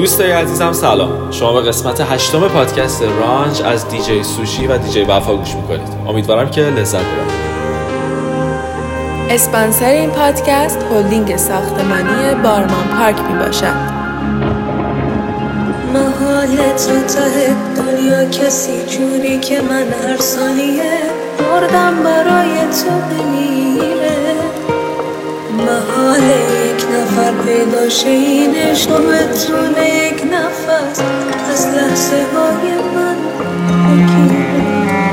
دوستای عزیزم سلام. شما به قسمت 8 پادکست رانج از دیجی سوشی و دیجی وفا گوش میکنید. امیدوارم که لذت ببرید. اسپانسر این پادکست هلدینگ ساختمانی بارمان پارک میباشد. محال تو ته دنیا کسی جوری که من هر ثانیه مردم برای تو بمیره. محال یک نفر پیدا شه این عشق بتونه یک نفس از لحظه های من بگیره.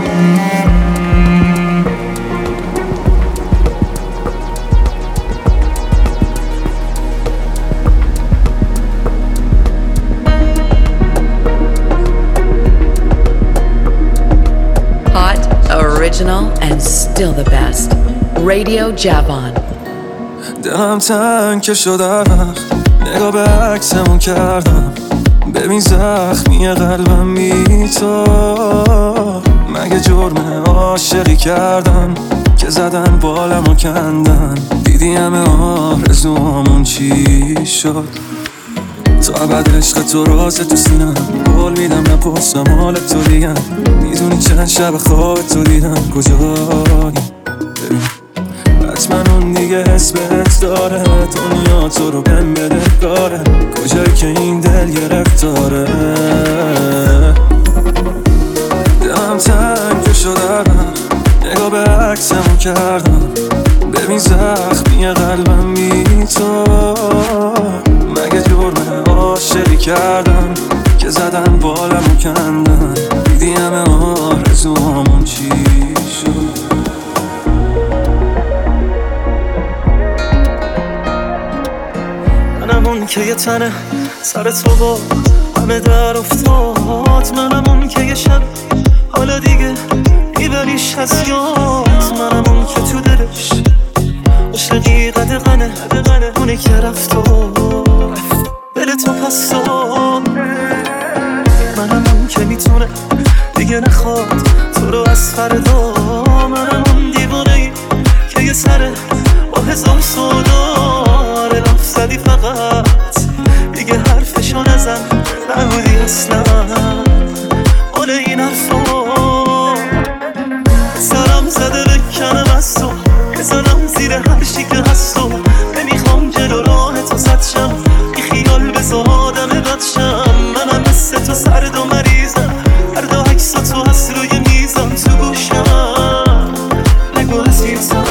Original and still the best. Radio Javon. دلم تنگ که شده نگاه به عکسمون کردم، ببین زخمی قلبم بی تو. مگه جرمه عاشقی کردن که زدن بالمو کندن؟ دیدی همه آرزوامون چی شد؟ تا ابد عشق تو راز تو سینم، قول میدم نپرسم حال تو دیگم. میدونی چند شب خواب تو دیدم کجایی؟ حتما اون دیگه حس بهت داره، دنیا تو رو بهم بده داره، کجایی که این دل گرفتاره. دلم تنگ شده نگاه به عکسمو کردم، ببین زخمی قلبم بی تو. مگه جرمه عاشقی کردن که زدن بالمو کندن؟ دیدی همه آرزوامون چی شد؟ منم اون که یه تنه سر تو با همه در افتاد، منم اون که یه شب حالا دیگه میبریش از یاد، منم اون که تو دلش عشقی قدقنه اونه که رفت و دل تو پس داد. منم اون که میتونه دیگه نخواد تو رو از فردا، منم اون دیوانه‌ای که یه سره با هزار سوداره لف زدی فقط دیگه حرفشو نزن، نبودی اصلا مال این حرفا. سرم زده بکنم از تو، بزنم زیر هر چی که هست و نمیخوام جلو راه تو زد شم، بی خیال بذار آدم بد شم. منم مثل تو سرد و مریضم، هر دو عکس تو هست روی میزم تو گوشم، نگو عزیزم.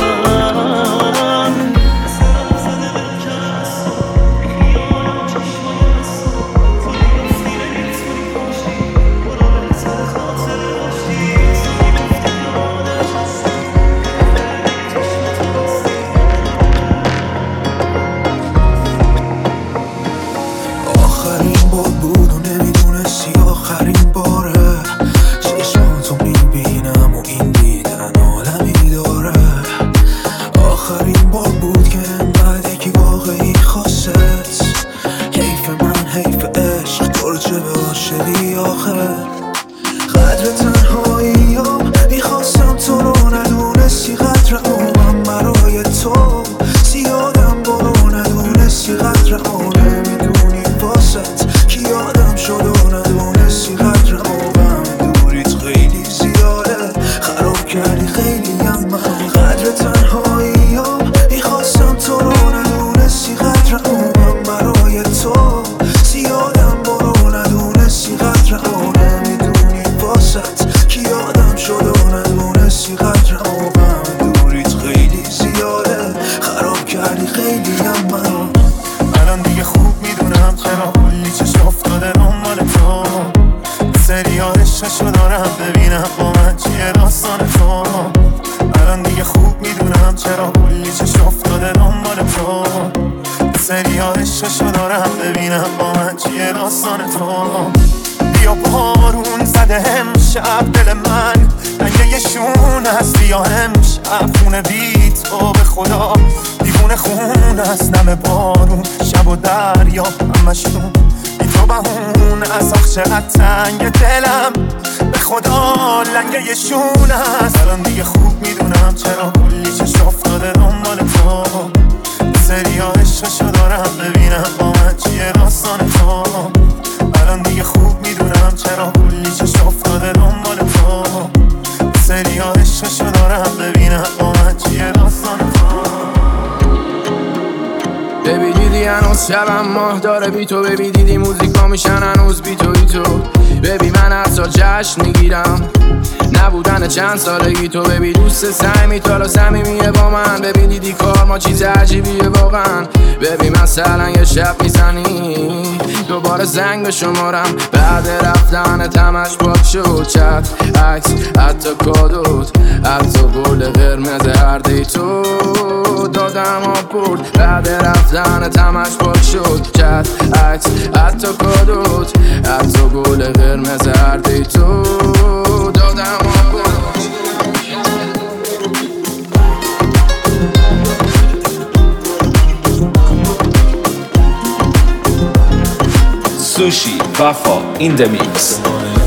سری ها عشقشو دارم ببینم با من چیه داستان تو. ببی دیدی هنوز شبم ماه داره بی تو، ببی دیدی موزیکا میشن هنوز بی توی تو، ببی من حتی جشن میگیرم نبودن چند سالگی تو، ببی دوست سعی تو صمیمیه با من، ببی دیدی کار ما چیز عجیبیه واقعا، ببی مثلا یه شب میزنی دوباره زنگ به شمارم بعد رفتن تمش پاک شد، چت عکس حتی کادوت حتی گل قرمز هر دی تو دادم آب برد بعد رفتن تمش پاک شد، چت عکس حتی کادوت حتی گل قرمز هر دی تو دادم آب برد. سوشی وفا این د میکس.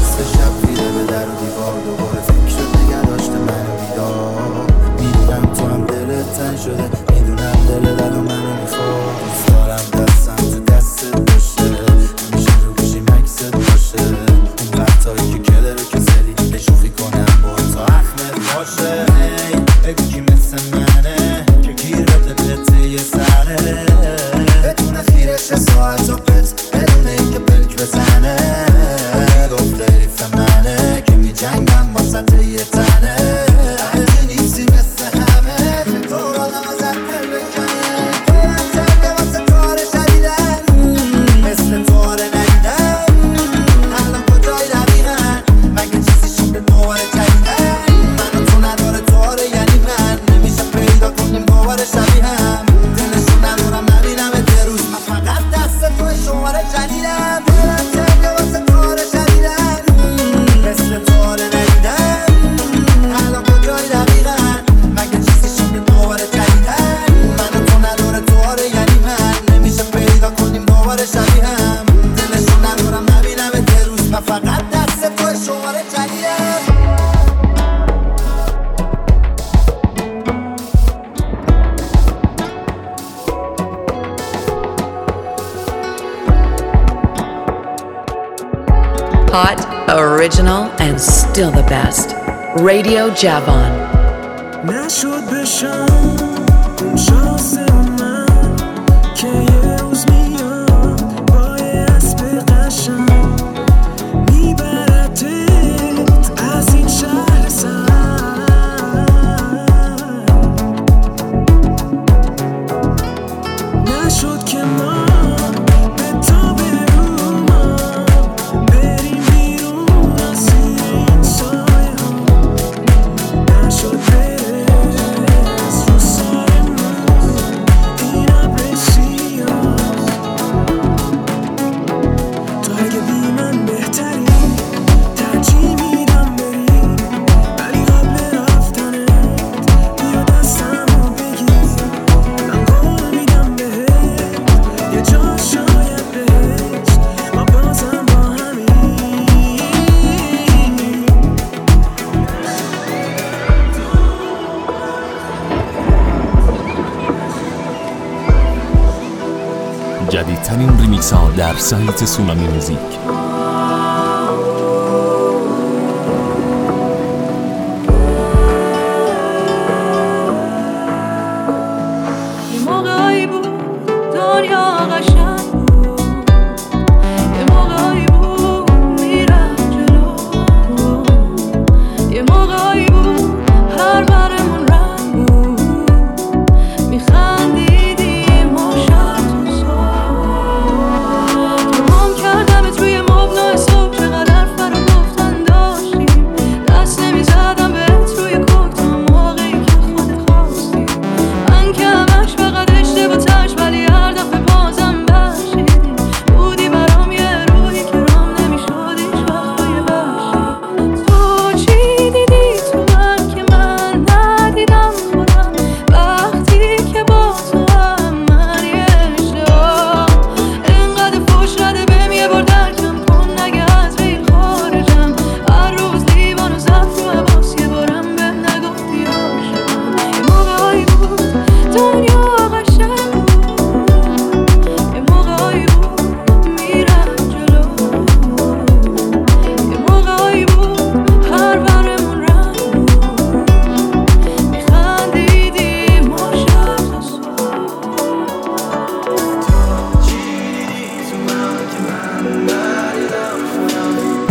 Hot, original, and still the best. Radio Javon. نشد بشم اون شانس من که یه روز میاد با یه اسب قشنگ میبردت از این شهر سر، نشد که ما به تا برون بریم بیرون از این سایه ها، نشد برس رو سر من این ابر سیاه، تو اگه بی من بهتری ترجیح میدم بری، ولی قبل رفتنت بیا دستمو بگیر، من قول میدم بهت یه جا شاید بهشت ما بازم با همین. جدیدترین ریمیکس ها در سایت سونامی موزیک. یه موقعی بود دنیا قشنگ بود، یه موقعی بود میرفت جلو، یه موقعی بود هر برمون رنگ بود، میخندیدیم ما شب تو صبح، تمام کردمت روی مبل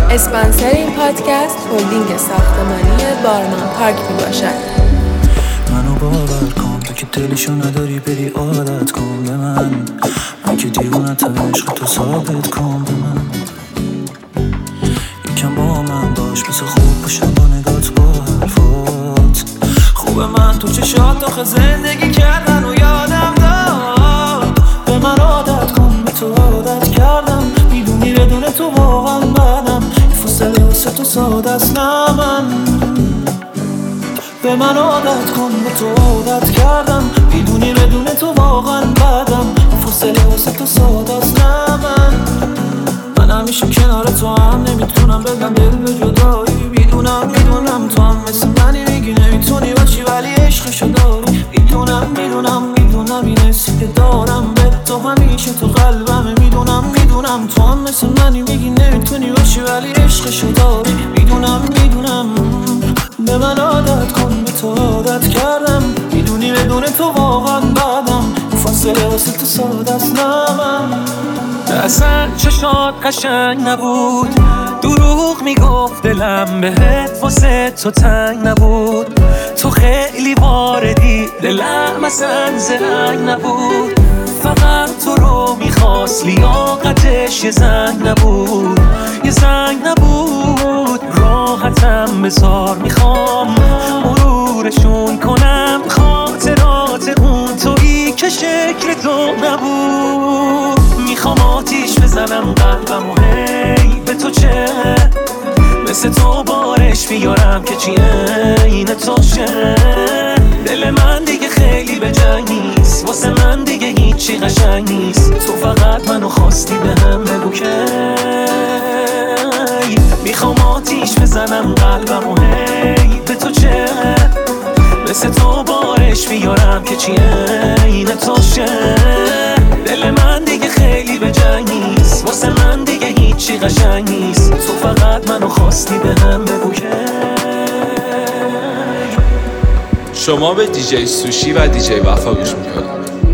اسپانسر این پادکست هلدینگ ساختمانی بارمان پارک می باشد. منو باور کن تو که دلشو نداری بری عادت کن به من که دیوونتم عشق تو ثابت کن به من یکم با من باش مثل خوب باشم با نگات با حرفات خوبه من تو چشات آخه زندگی کردن و یادم داد به من عادت کن به تو عادت کردم میدونی بدون تو واقعا بدم فاصله واسه تو ساده است نه من به من عادت کن به تو عادت کردم میدونی بدون تو واقعا بدم فاصله واسه تو ساده است نه من همیشه کنار تو هم نمیتونم بگم دل به جدایی میدونم تو هم مثل منی میگی نمیتونی باشی ولی عشقشو داری میدونم این حسی که دارم به تو همیشه تو قلبمه میدونم تو هم مثل منی میگی نمیتونی باشی ولی عشقشو داری میدونم به من عادت کن به تو عادت کردم میدونی بدون تو واقعا بدم فاصله واسه تو ساده است نه من اصلا چشات قشنگ نبود دروغ میگفت دلم بهت واسه تو تنگ نبود تو خیلی واردی دلم اصلا زنگ نبود فقط تو رو میخواست لیاقتش یه زنگ نبود راحتم بذار میخوام مرورشون کنم خاطرات اون تویی که شکل تو نبود میخوام آتیش بزنم قلبم و هی به تو چه مثل تو بارش بیارم که چی این تو شه دل من دیگه خیلی به جنگ نیست واسه من دیگه هیچی قشنگ نیست تو فقط منو خواستی به هم بگو که میخوام آتیش بزنم قلبم و هی به تو چه مثل تو بارش بیارم که چی این تو شه دل من دیگه خیلی به جنگ نیست واسه من دیگه هیچی قشنگ نیست تو فقط منو خواستی به هم بگو که شما به دیجی سوشی و دیجی وفا گوش میکنید.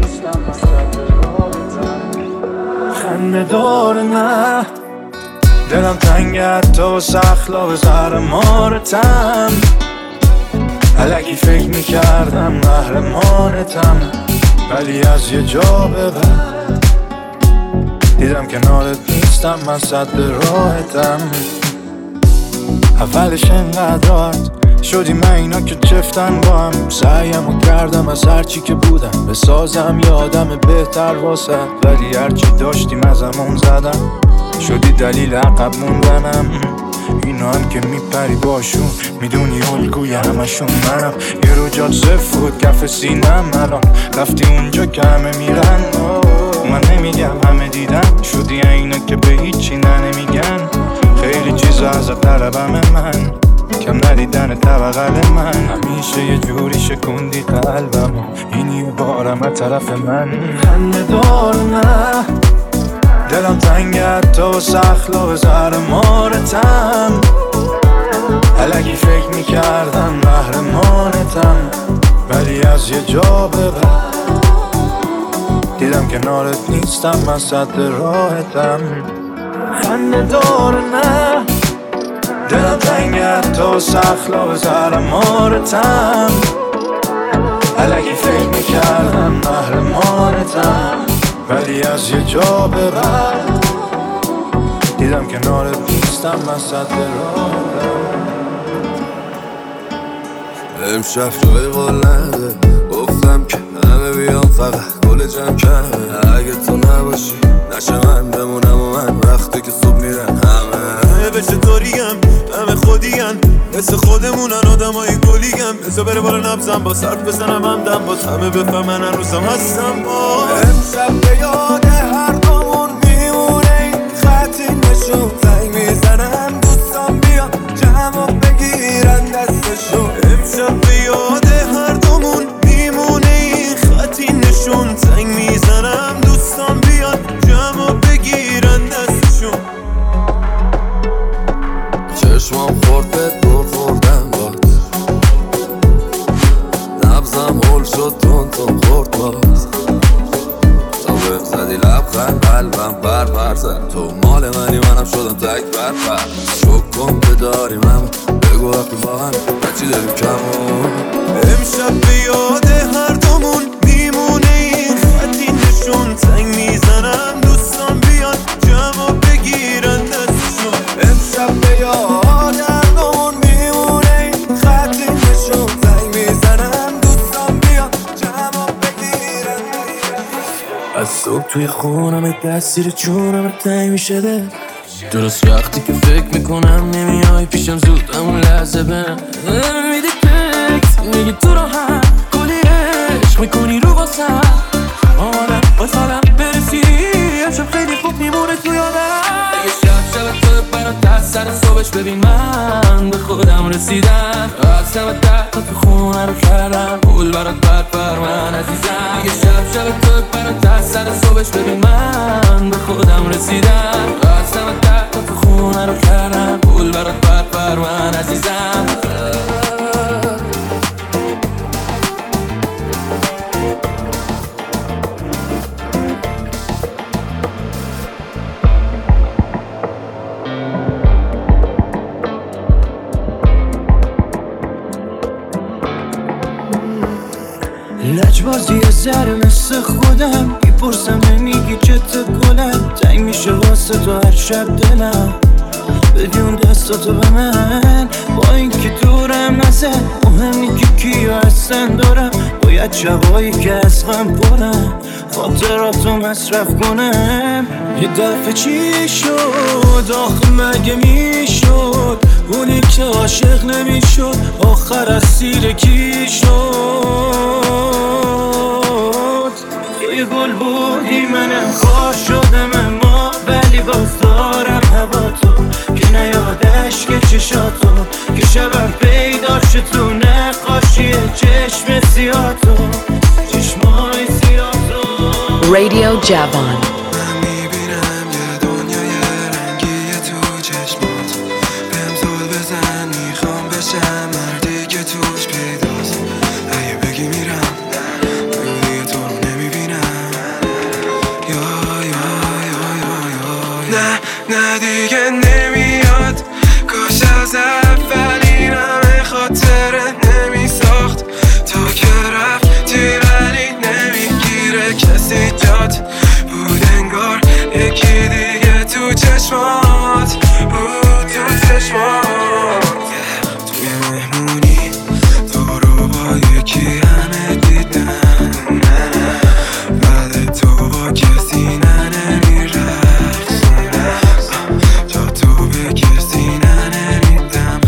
خنده دار نه دلم تنگت تو سخلا به زهر مارتم الکی فکر میکردم قهرمانتم ولی از یه جا به بعد دیدم کنارت نیستم من صد راحتم اولش انقدر راحت شدی من اینا که چفتن با هم سعیمو کردم از هرچی که بودم بسازم یادم بهتر واسه ولی هرچی داشتیم ازمون زدم شدی دلیل عقب موندنم اینا هم که میپری باشون میدونی الگوی همشون منم یه رو جات صفر بود کف سینم الان رفتی اونجا که همه میرن من نمیگم همه دیدن شدی اینا که به هیچی نمیگن خیلی چیزا از طلبم من کم ندیدن بغل من همیشه یه جوری شکوندی قلبم اینی بارم از طرف من خنده دار نه دلم تنگت تو سخلا به زهر مارتم الکی فکر میکردم قهرمانتم ولی از یه جا به بعد دیدم کنارت نیستم من صد راحتم خنده دار نه دلم تنگت تو سخلا به زهر مارتم الکی فکر میکردم قهرمانتم ولی از یه جا به بعد دیدم کنارت نیستم من صد راحتم امشب جای قول نده گفتم که همه بیام فقط گل جمع کمه اگه تو نباشی نشه من بمونم و من وقتی که صبح میرن همه به چطوریم همه خودیم مثل خودمونن آدم های گلیگم بزا بره بالا نبزم با صرف بزنم همدم باز همه بفهمن هنوزم هستم با امشب به یاد هر دومون میمونه این خطی نشون زنگ میزنم دوستان بیا جمع بگیرن دستشون امشب به یاد هر دومون میمونه این خطی نشون زنگ میزنم دوستان بیان جمع بگیرن دستشون چشمام خورد به دور خوردم باد نبزم هول شد تون خورد باز تا بهم زدی لب قلبم پر زد. تو مال منی منم شدم تک پر شک کن که داریم هم بگو وقتی با هم بچی داریم کمون. امشب به یاد هر دومون میمونه این خطی نشون. زنگ میزنم دوستان بیان جمع بگیرن دستشون. امشب به یاد هر دومون میمونه این خطی نشون. زنگ میزنم دوستان بیان جمع بگیرن. از صبح توی خونم دستیر چونم تنگ میشه دل. درست وقتی که فکر میکنم نمیای پیشم زود همون لحظه برم. میدی تکت میگی تو رو هم کلی عشق میکنی رو واسم. آمادم واسالم برسی امشب خیلی خوب میمونه تو یادم. یه شب تو برات دست سر صبحش ببین من به خودم رسیدم. از همه درد تو خونه رو کردم پول برات پر من عزیزم. یه شب تو برات دست سر صبحش ببین من به خودم رسیدم. از همه درد تو خونه رو کردم پول برات پر من عزیزم. لجبازی سر مثل خودم میپرسم نمیگی چته گلم. تنگ میشه واسه تو هر شب دلم بدیون دستاتو به من. با اینکه دورم نزد مهم نی که کیو هستن دارم. باید شبایی که از غم پرم خاطراتو مصرف کنم. یه دفعه چی شد آخه مگه میشد اونی که عاشق نمیشد آخر اسیر کی شد. یه گل بودی منم خار شدم اما ولی باز دارم هوا تو که نیادش که چشاتو که شبم پیدا شد تو نقاشی چشم سیاه تو چشمای سیاه تو. Radio Javon. من میبینم یه دنیای رنگی تو چشمات. بهم زل بزن میخوام بشم مردی که توش پیداست. اگه بگی میرم بگو دیگه تو رو نمیبینم. نه دیگه نمیاد. کاش از اول این همه خاطره نمیساخت. تو که رفتی ولی نمیگیره کسی جات. بود انگار یکی دیگه تو چشمات بود تو چشمات. توی مهمونی تو رو با یکی همه دیدم. بعد تو با کسی نمیرخص. جا تو به کسی نمیدم.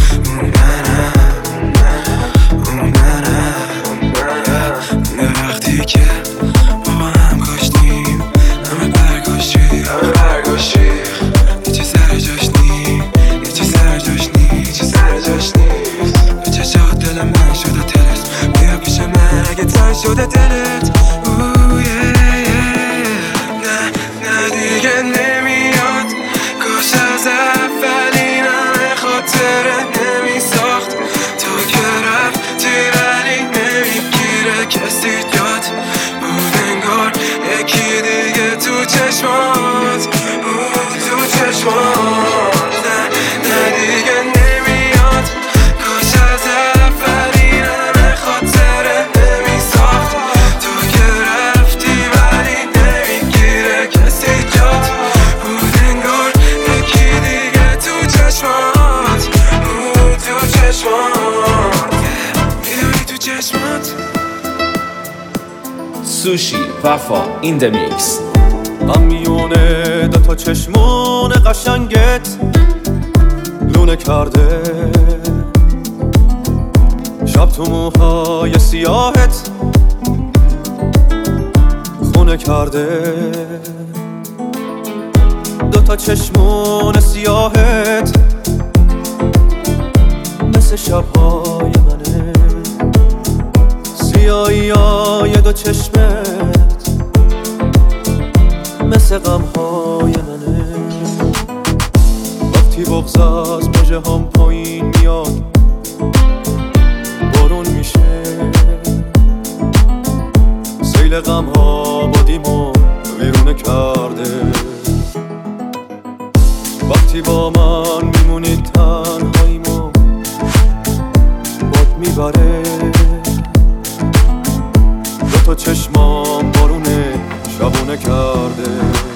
اون منم وقتی که با هم کاشتیم همه برگاشی یه چه سر جاش نی یه چه سر جاش نی چه سر جاش نیست. به چشات دل من شده تلت. بیا پیش من اگه تن شده دلت. نه دیگه نمیاد. کاش از اول این همه خاطره نمیساخت. تو که رفتی ولی نمیگیره کسی جات. بود انگار یکی دیگه تو چشمات بود تو چشمات. نه دیگه نمیاد. کاش از اول این همه خاطره نمیساخت. تو که رفتی ولی نمیگیره کسی جات. بود انگار یکی دیگه تو چشمات بود تو چشمات. میدونی تو چشمات. سوشی وفا این دمیکس. من میونه دوتا چشمون قشنگت لونه کرده. شب تو موهای سیاهت خونه کرده. دوتا چشمون سیاهت مثل شبهای منه. سیاهی های دو چشمت مثل غمهای منه. وقتی بغض از مژه هم پایین میاد بارون میشه. سیل غمها بادیمو ویرونه کرده. با من میمونی تنهاییمو باد میبره دو تا چشمام بارونه شبونه کرده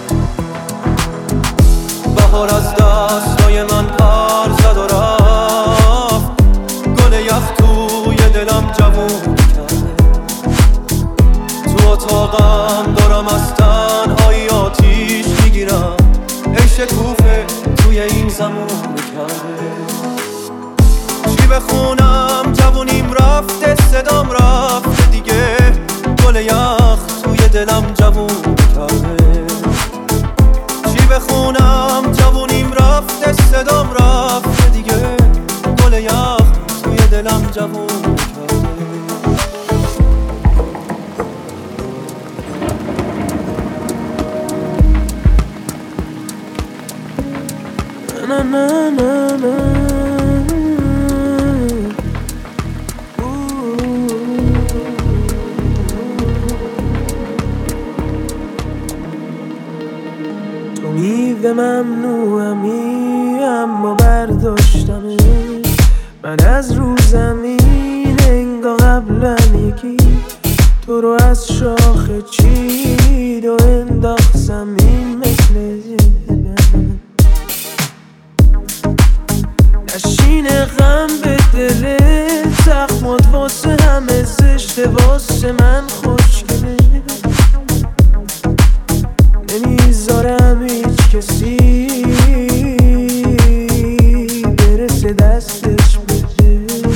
بهار از دستای من پر زد و رفت گل یخ توی دلم جوون کرده تو اتاقم دارم از تنهایی آتیش میگیرم ای شکوفه توی این زمان کرده چی بخونم جوونیم رفته صدام رفته دیگه گل یخ توی دلم جوون کرده چی بخونم جوونیم رفته صدام رفته دیگه گل یخ توی دلم جوون کرده na na na na تو میوه ممنوعمی اما برداشتمه من از رو زمین انگار قبلم یکی تو رو از شاخه چید و انداخت زمین مثل نشین غم به دل زخمات واسه همه زشته واسه من خوشگله نمیذارم هیچ کسی برسه دستش بده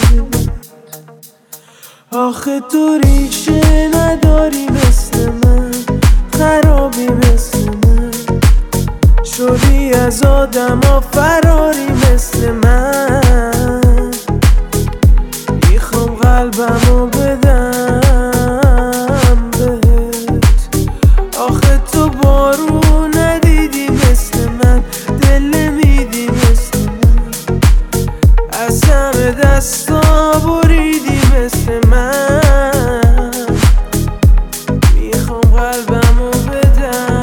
آخه تو ریشه نداری مثل من خرابی مثل من شدی از آدم ها فراری مثل من میخوام قلبمو بدم بهت آخه تو بارون ندیدی مثل من دل نمیدی مثل من از همه دستا بریدی مثل من میخوام قلبمو بدم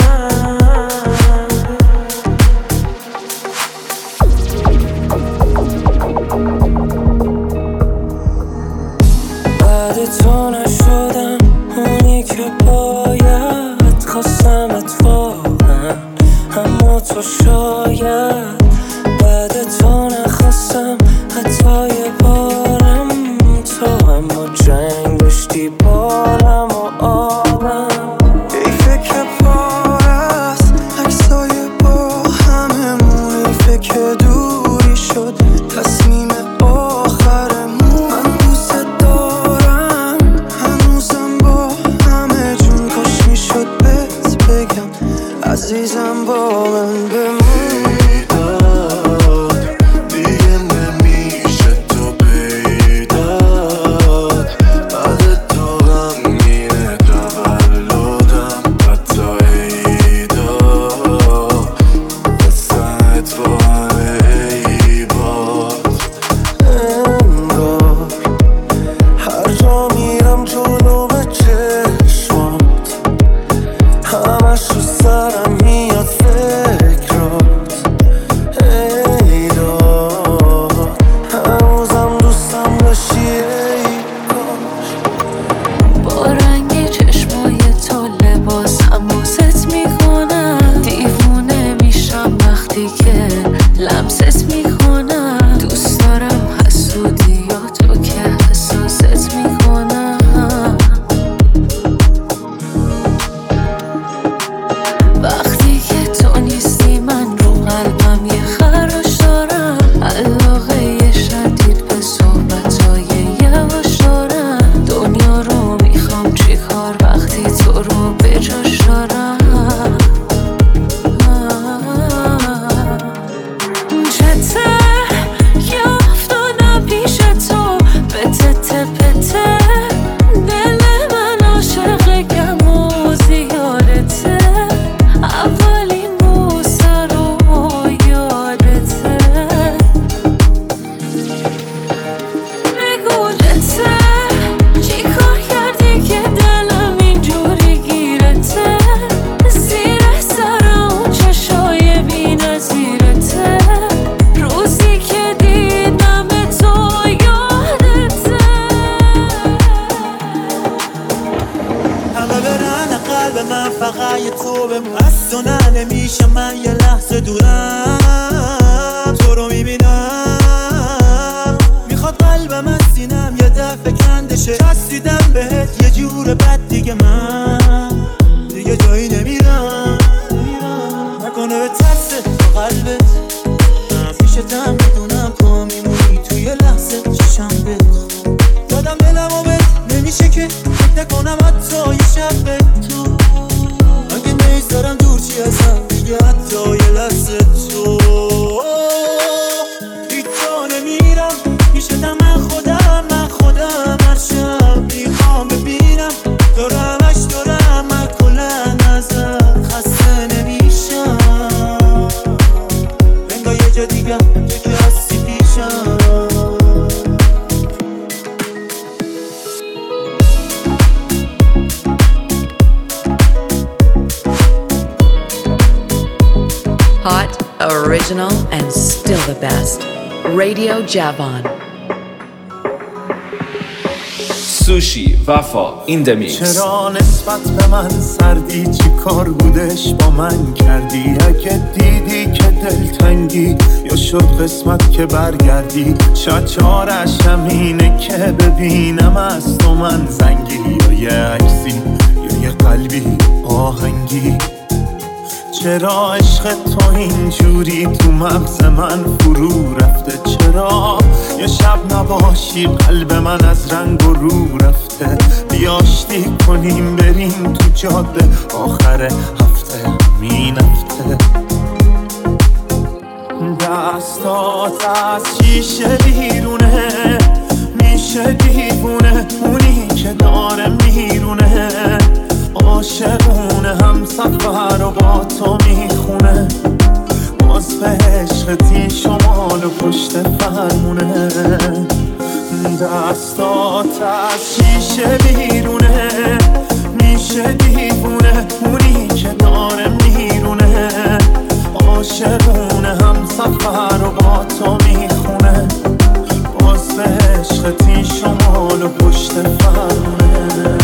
بعد تو نشدم اونی که باید خواستم اتفاقا اما تو شاید بعد تو نخواستم حتی یه بارم تو اما جنگ داشتی بارم و آبم حیفه که پارست عکسای با هممون حیفه که دوری شد تصمیم آخرمون من دوست دارم هنوزم با همه جون کاش میشد بهت بگم عزیزم با من بمون همش رو سرم میاد فکرات نمیشه من یه لحظه دورم تو رو میبینم میخواد قلبم از سینم یه دفعه کندشه چسبیدم بهت یه جور بد دیگه من دیگه جایی نمیرم نکنه به ترسه تو قلبت پیشتم بدونم تو میمونی توی لحظه چشم بت دادم دلمو بهت نمیشه که فکر نکنم حتی یه شب به تو اگه نیستارم دور چی ازم دیگه حتی یه لحظه تو هیچ جا نمیرم پیشتم من خودم هر شب میخوام ببینم دارمش دارم من کلن ازم خسته نمیشم انگار یه جا دیگه تو که هستی پیشم Hot, original, and still the best. Radio Javon. سوشی وفا این دمیکس. چرا نسبت به من سردی چی کار بودش با من کردی اگه دیدی که دلتنگی یا شد قسمت که برگردی شاید چارش همینه که ببینم از تو من زنگی یا یه عکسی یا یه قلبی آهنگی چرا عشق تو اینجوری تو مغز من فرو رفته چرا یه شب نباشی قلب من از رنگ و رو رفته بیاشتی کنیم بریم تو جاده آخر هفته همین هفته دستات از شیشه بیرونه میشه دیوونه اونی که داره میرونه عاشقونه هم سفر و با تو میخونه باز به عشقتی شمال و پشت فرمونه دستات از شیشه بیرونه میشه دیوونه اونی که داره میرونه عاشقونه هم سفر و با تو میخونه باز به عشقتی شمال و پشت فرمونه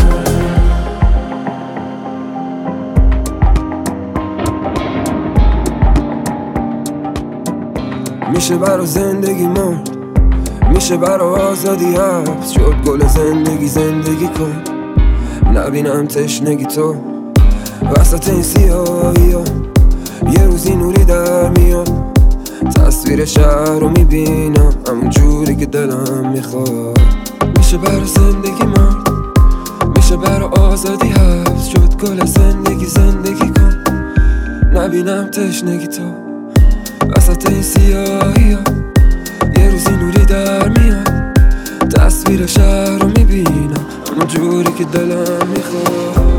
میشه برا زندگی مرد میشه برا آزادی حبس شد گل زندگی کن نبینم تشنگی تو وسط این سیاهی ها یه روزی نوری در میاد تصویر شهر رو میبینم همون جوری که دلم میخواد میشه برا زندگی مرد میشه برا آزادی حبس شد گل زندگی کن نبینم تشنگی تو وسط این سیاهی ها یه روزی نوری در میاد تصویر شهر رو میبینم همون جوری که دلم میخواد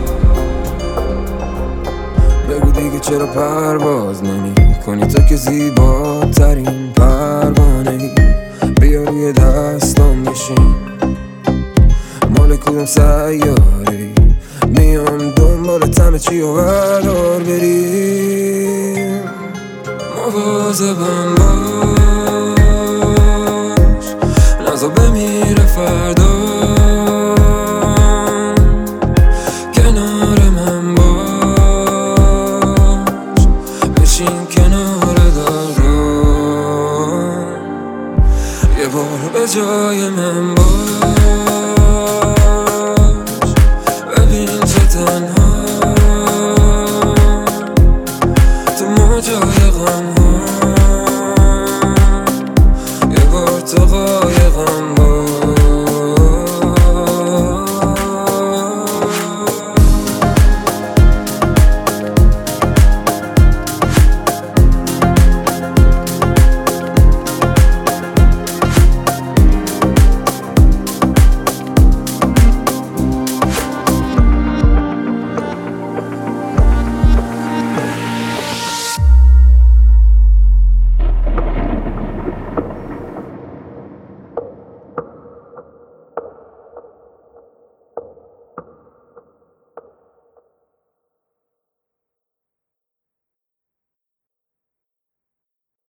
بگو دیگه چرا پرواز نمی کنی تو که زیباترین پروانه ای بیا روی دستام بشین مال کدوم سیاره ای میام دنبال تمه چی و بردار بریم مواظبم باش نزا بمیره فردا کنار من باش بشین کنار دارم یه بار به جای من باش ببین چه تنها تو موجای غم